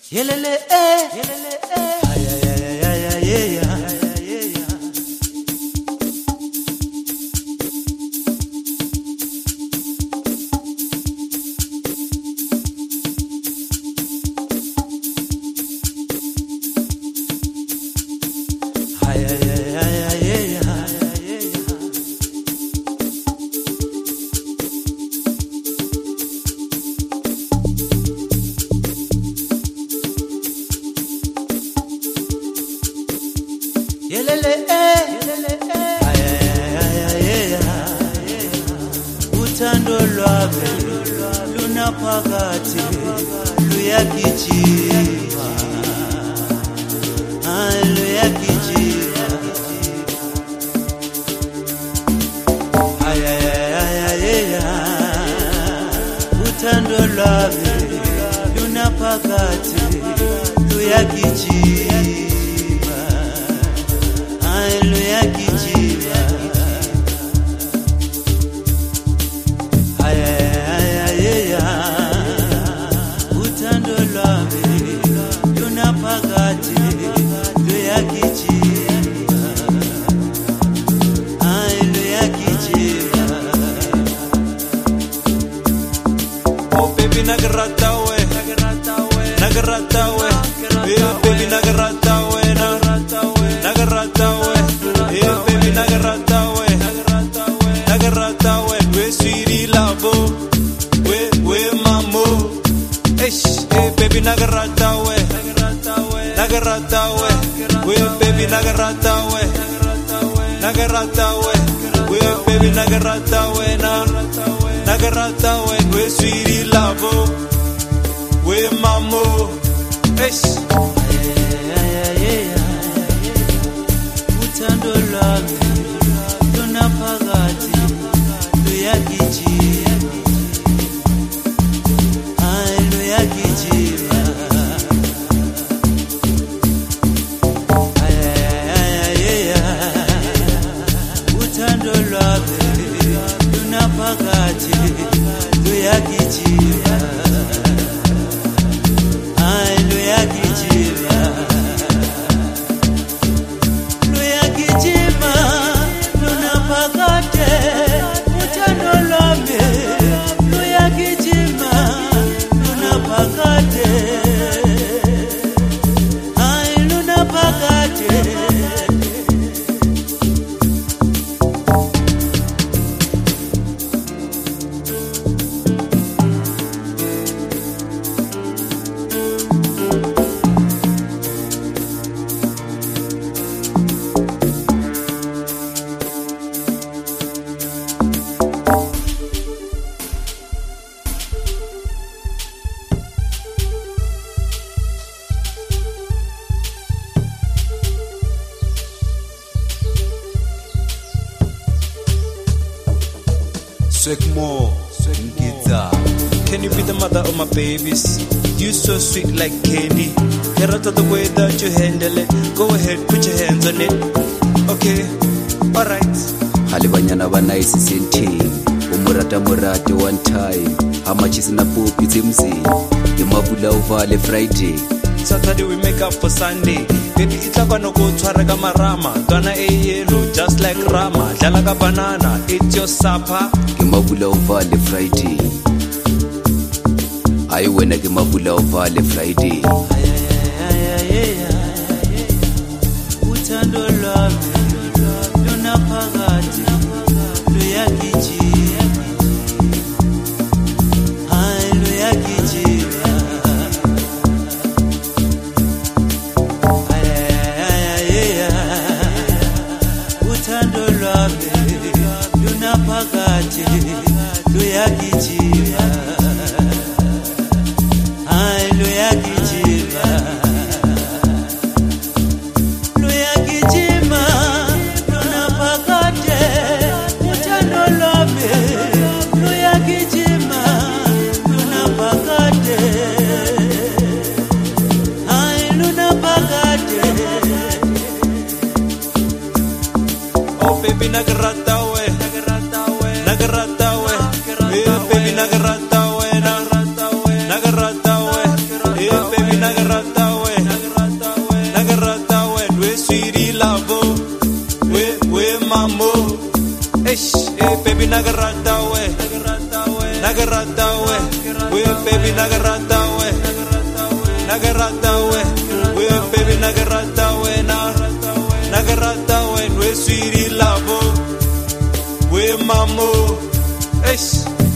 Yelele yelele ay ay ay ay ay ay. Yelele ay ay ay ay. Uthando lwabe lunaphakathi luyagijima, luyagijima. Ay ay ay ay ay. Uthando lwabe lunaphakathi luyagijima. Oh baby nagarata we, yeah baby nagarata we, yeah baby nagarata we sweetie love, we mamo, hey baby nagarata we, baby nagarata we, baby nagarata we sweetie love, we mamo, hey. Uthando lwami lunaphakathi luyagijima, luyagijima. Uthando lwami lunaphakathi luyagijima, luyagijima. Swekmo, can you be the mother of my babies? You so sweet like candy. Kerata the way that you handle it. Go ahead, put your hands on it. Okay, alright. Halibanyana ba nice senti. Umurata one time. How much is na popi zimzi? Yemabula ovale Friday. Saturday we make up for Sunday. Baby itla no go tshwara ka marama. Dwana yellow just like Rama. Dlala ka banana, it's your supper. Yemabula ovale Friday. I wena yemabula ovale Friday. Uthando lwami lunaphakathi luyagijima, luyagijima. Uthando lwami lunaphakathi luyagijima, luyagijima. Luyagijima lunaphakade, uthando lwami luyagijima lunaphakade, lunaphakade. Oh baby nagarata we, yeah baby nagarata we, yeah baby nagarata baby nagarata we we baby nagarata we nagarata we sweetie love we mamo. Eish.